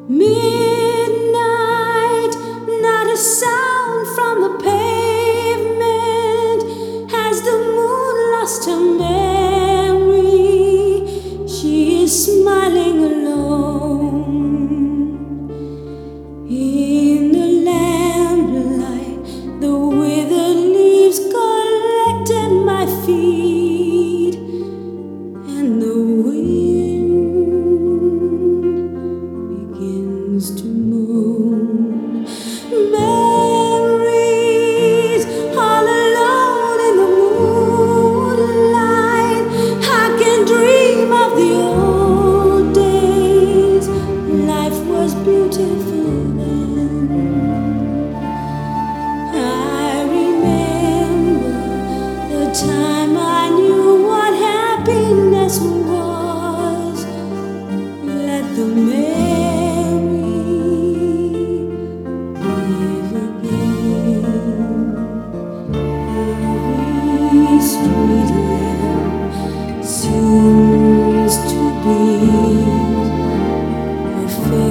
Midnight, not a sound from the pavement. Has the moon lost her memory? She is smiling alone in the lamplight. The withered leaves collect at my feet, and the wind begins to moan. Memories all alone in the moonlight. I can dream of the old days. Life was beautiful then. I remember the time I knew what happiness was. Let the memory live again. Every street lamp seems to be a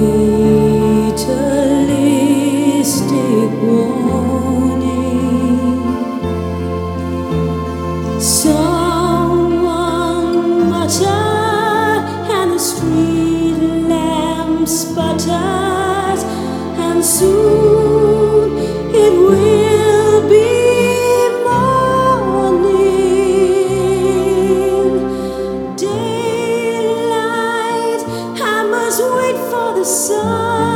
fatalistic warning. Someone muttered, and the street lamp sputters, and soon it will be morning. Daylight, I must wait for the sun.